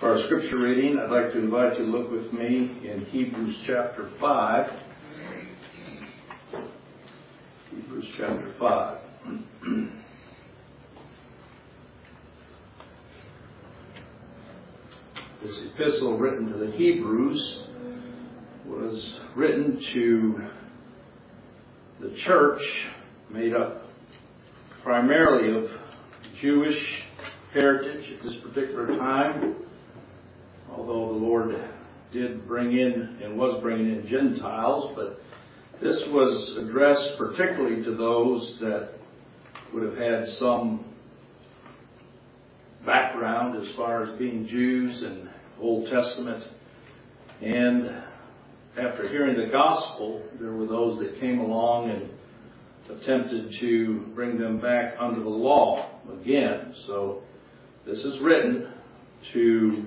For our scripture reading, I'd like to invite you to look with me in Hebrews chapter 5. Hebrews chapter 5. This epistle written to the Hebrews was written to the church made up primarily of Jewish heritage at this particular time, although the Lord did bring in and was bringing in Gentiles, but this was addressed particularly to those that would have had some background as far as being Jews and Old Testament. And after hearing the gospel, there were those that came along and attempted to bring them back under the law again. So this is written to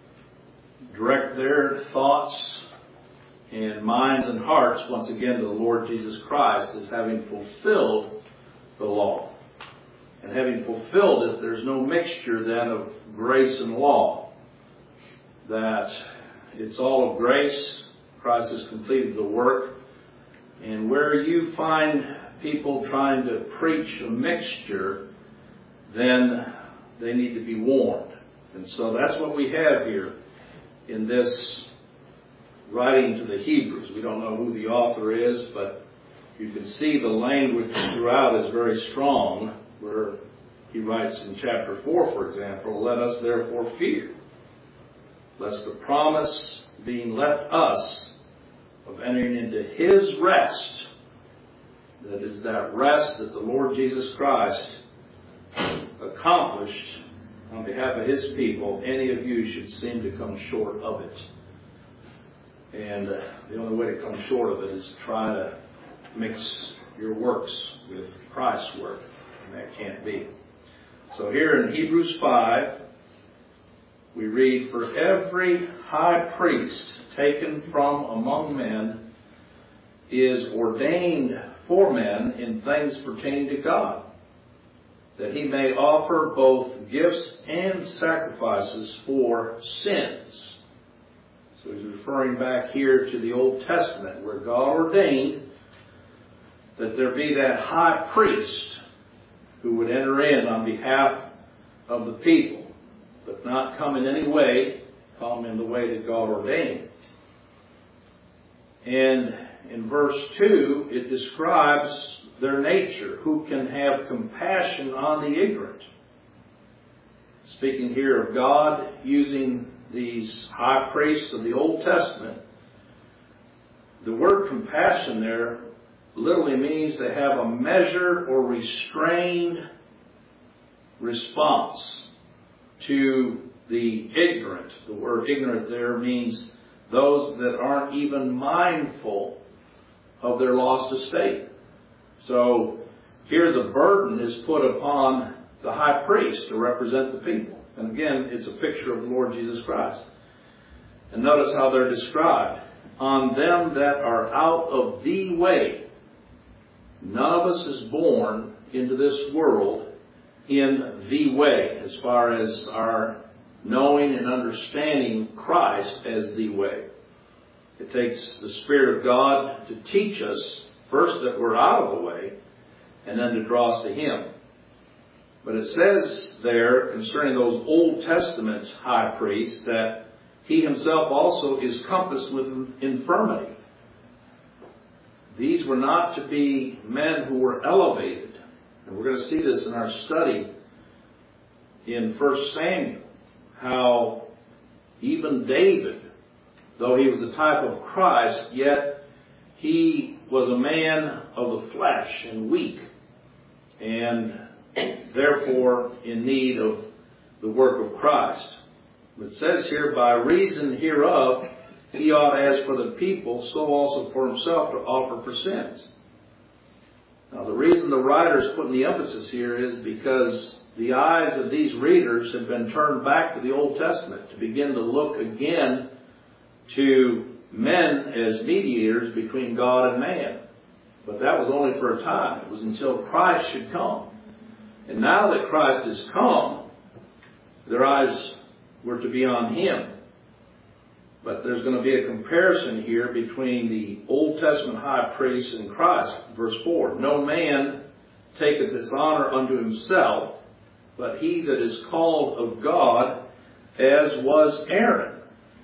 direct their thoughts and minds and hearts once again to the Lord Jesus Christ as having fulfilled the law. And having fulfilled it, there's no mixture then of grace and law. That it's all of grace. Christ has completed the work. And where you find people trying to preach a mixture, then they need to be warned. And so that's what we have here in this writing to the Hebrews. We don't know who the author is, but you can see the language throughout is very strong, where he writes in chapter 4, for example, "Let us therefore fear, lest the promise being left us of entering into his rest," that is that rest that the Lord Jesus Christ accomplished on behalf of his people, "any of you should seem to come short of it." And the only way to come short of it is to try to mix your works with Christ's work. And that can't be. So here in Hebrews 5, we read, "For every high priest taken from among men is ordained for men in things pertaining to God, that he may offer both gifts and sacrifices for sins." So he's referring back here to the Old Testament, where God ordained that there be that high priest who would enter in on behalf of the people, but not come in any way, come in the way that God ordained. And in verse 2, it describes their nature, who can have compassion on the ignorant. Speaking here of God using these high priests of the Old Testament, the word compassion there literally means to have a measured or restrained response to the ignorant. The word ignorant there means those that aren't even mindful of their lost estate. So here the burden is put upon the high priest to represent the people. And again, it's a picture of the Lord Jesus Christ. And notice how they're described. "On them that are out of the way." None of us is born into this world in the way, as far as our knowing and understanding Christ as the way. It takes the Spirit of God to teach us, first, that we're out of the way, and then to draw us to Him. But it says there, concerning those Old Testament high priests, that he himself also is compassed with infirmity. These were not to be men who were elevated. And we're going to see this in our study in 1 Samuel, how even David, though he was a type of Christ, yet he was a man of the flesh and weak, and therefore in need of the work of Christ. It says here, "By reason hereof he ought, as for the people, so also for himself, to offer for sins." Now the reason the writer is putting the emphasis here is because the eyes of these readers have been turned back to the Old Testament to begin to look again to men as mediators between God and man. But that was only for a time. It was until Christ should come. And now that Christ has come, their eyes were to be on him. But there's going to be a comparison here between the Old Testament high priest and Christ. Verse 4, no man taketh this honor unto himself, but he that is called of God, as was Aaron.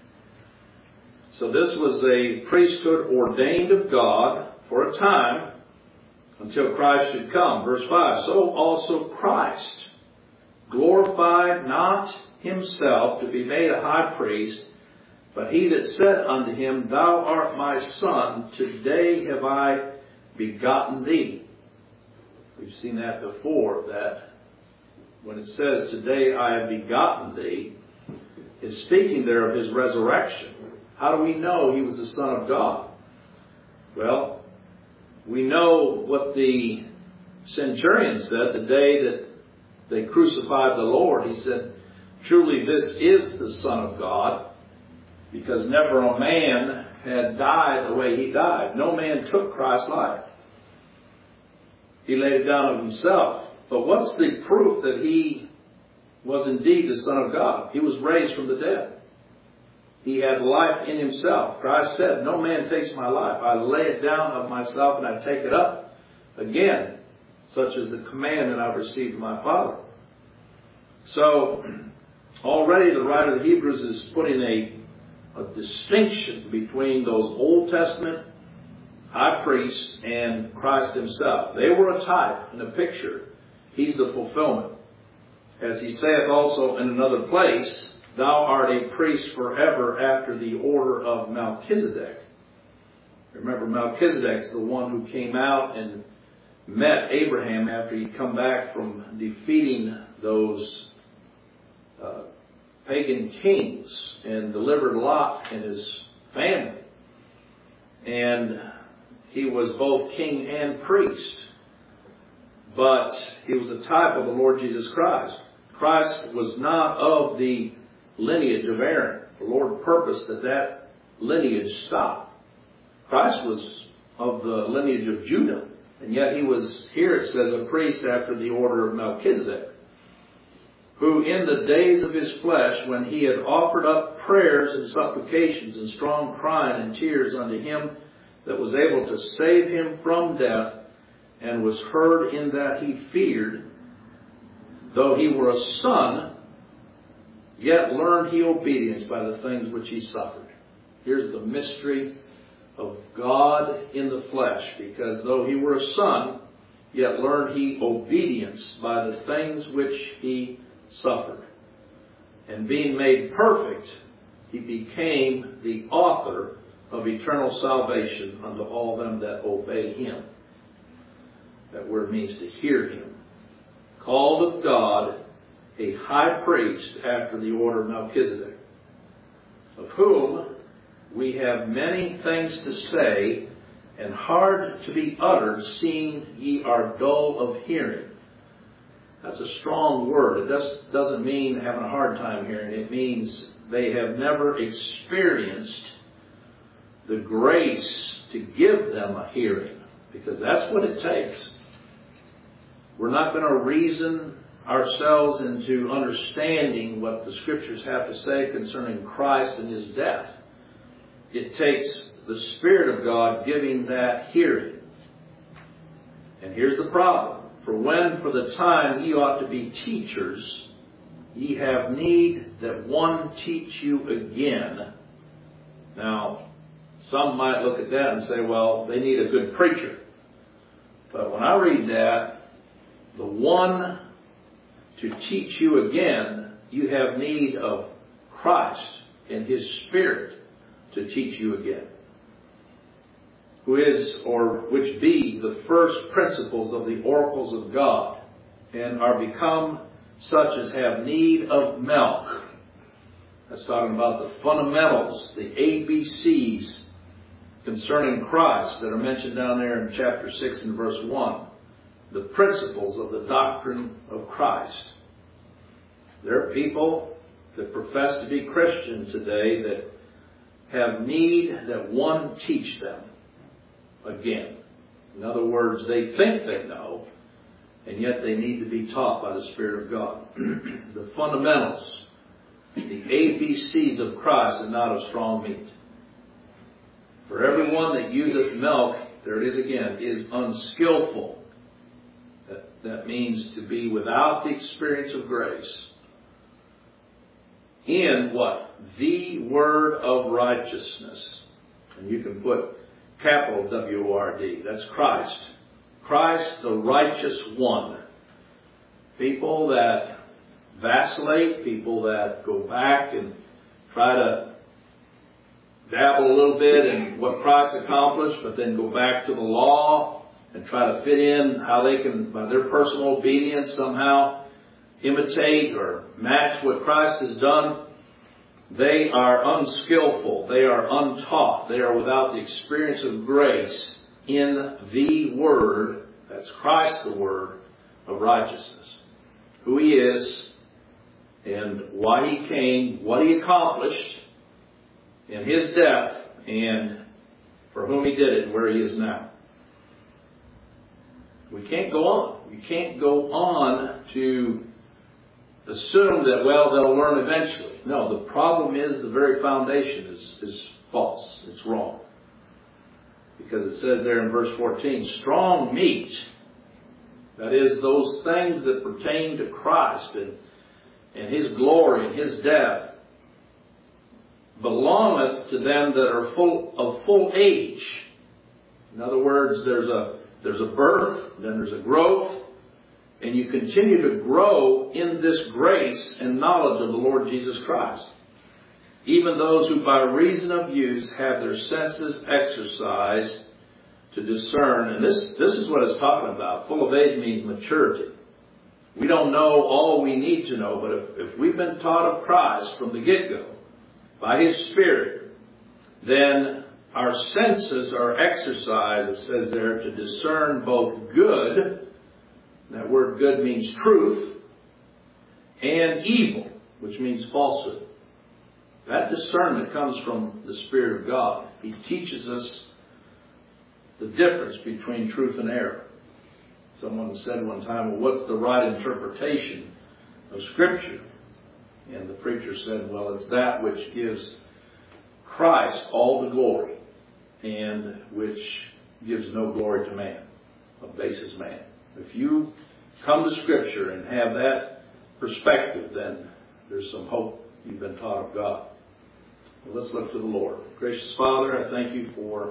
So this was a priesthood ordained of God for a time until Christ should come. Verse 5, so also Christ glorified not himself to be made a high priest, but he that said unto him, Thou art my son, today have I begotten thee. We've seen that before, that when it says, Today I have begotten thee, it's speaking there of his resurrection. How do we know he was the Son of God? Well, we know what the centurion said the day that they crucified the Lord. He said, Truly this is the Son of God, because never a man had died the way he died. No man took Christ's life. He laid it down of himself. But what's the proof that he was indeed the Son of God? He was raised from the dead. He had life in himself. Christ said, No man takes my life. I lay it down of myself and I take it up again. Such is the command that I've received from my Father. So, already the writer of the Hebrews is putting a distinction between those Old Testament high priests and Christ himself. They were a type and a picture. He's the fulfillment. As he saith also in another place, Thou art a priest forever after the order of Melchizedek. Remember, Melchizedek's the one who came out and met Abraham after he'd come back from defeating those pagan kings and delivered Lot and his family. And he was both king and priest. But he was a type of the Lord Jesus Christ. Christ was not of the lineage of Aaron. The Lord purposed that lineage stop. Christ was of the lineage of Judah. And yet he was, here it says, a priest after the order of Melchizedek, who in the days of his flesh, when he had offered up prayers and supplications and strong crying and tears unto him that was able to save him from death, and was heard in that he feared, though he were a son, yet learned he obedience by the things which he suffered. Here's the mystery of God in the flesh, because though he were a son, yet learned he obedience by the things which he suffered. And being made perfect, he became the author of eternal salvation unto all them that obey him. That word means to hear him. Called of God, a high priest after the order of Melchizedek, of whom we have many things to say, and hard to be uttered, seeing ye are dull of hearing. That's a strong word. It doesn't mean having a hard time hearing. It means they have never experienced the grace to give them a hearing, because that's what it takes. We're not going to reason ourselves into understanding what the Scriptures have to say concerning Christ and his death. It takes the Spirit of God giving that hearing. And here's the problem. For when for the time ye ought to be teachers, ye have need that one teach you again. Now, some might look at that and say, well, they need a good preacher. But when I read that, the one to teach you again, you have need of Christ and his Spirit to teach you again, who is, or which be, the first principles of the oracles of God, and are become such as have need of milk. That's talking about the fundamentals, the ABCs concerning Christ that are mentioned down there in chapter 6 and verse 1. The principles of the doctrine of Christ. There are people that profess to be Christian today that have need that one teach them again. In other words, they think they know, and yet they need to be taught by the Spirit of God. The fundamentals the ABCs of Christ and not of strong meat. For everyone that useth milk, there it is again, is unskillful. That means to be without the experience of grace. In what? The word of righteousness. And you can put capital W-O-R-D. That's Christ. Christ, the righteous one. People that vacillate, people that go back and try to dabble a little bit in what Christ accomplished, but then go back to the law and try to fit in how they can, by their personal obedience, somehow imitate or match what Christ has done. They are unskillful. They are untaught. They are without the experience of grace in the Word. That's Christ, the Word of righteousness. Who He is and why He came, what He accomplished in His death, and for whom He did it and where He is now. We can't go on. We can't go on to assume that, well, they'll learn eventually. No, the problem is the very foundation is false. It's wrong. Because it says there in verse 14, strong meat, that is, those things that pertain to Christ and His glory and His death, belongeth to them that are of full age. In other words, there's a birth, then there's a growth, and you continue to grow in this grace and knowledge of the Lord Jesus Christ. Even those who by reason of use have their senses exercised to discern. And this is what it's talking about. Full of age means maturity. We don't know all we need to know, but if we've been taught of Christ from the get-go by His Spirit, then our senses are exercised, it says there, to discern both good, that word good means truth, and evil, which means falsehood. That discernment comes from the Spirit of God. He teaches us the difference between truth and error. Someone said one time, well, what's the right interpretation of Scripture? And the preacher said, well, it's that which gives Christ all the glory and which gives no glory to man, abases man. If you come to Scripture and have that perspective, then there's some hope you've been taught of God. Well, let's look to the Lord. Gracious Father, I thank You for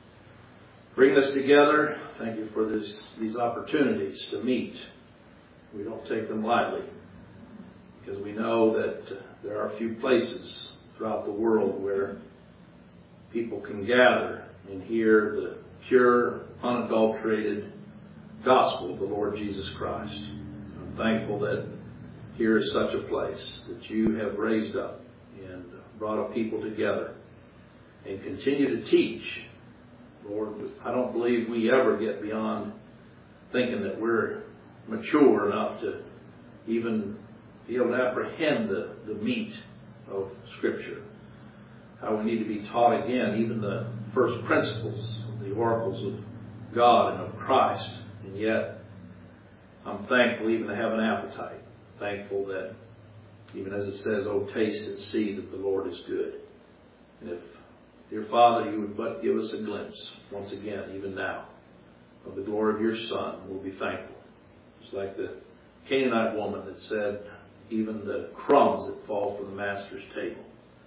bringing us together. Thank You for these opportunities to meet. We don't take them lightly, because we know that there are a few places throughout the world where people can gather and hear the pure, unadulterated gospel of the Lord Jesus Christ. I'm thankful that here is such a place that You have raised up and brought a people together and continue to teach. Lord, I don't believe we ever get beyond thinking that we're mature enough to even be able to apprehend the meat of Scripture. How we need to be taught again, even the first principles, the oracles of God and of Christ. And yet, I'm thankful even to have an appetite. Thankful that, even as it says, oh, taste and see that the Lord is good. And if, dear Father, You would but give us a glimpse, once again, even now, of the glory of Your Son, we'll be thankful. It's like the Canaanite woman that said, even the crumbs that fall from the Master's table,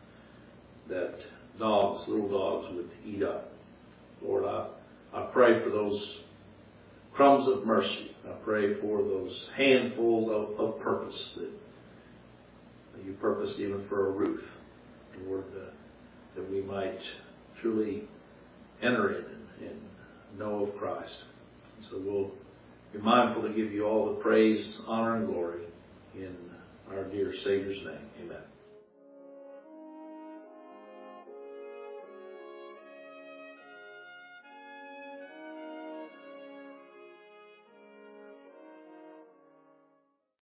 that dogs, little dogs, would eat up. Lord, I pray for those crumbs of mercy. I pray for those handfuls of purpose that You purposed even for a Ruth. Lord, that we might truly enter in and know of Christ. So we'll be mindful to give You all the praise, honor, and glory in our dear Savior's name. Amen.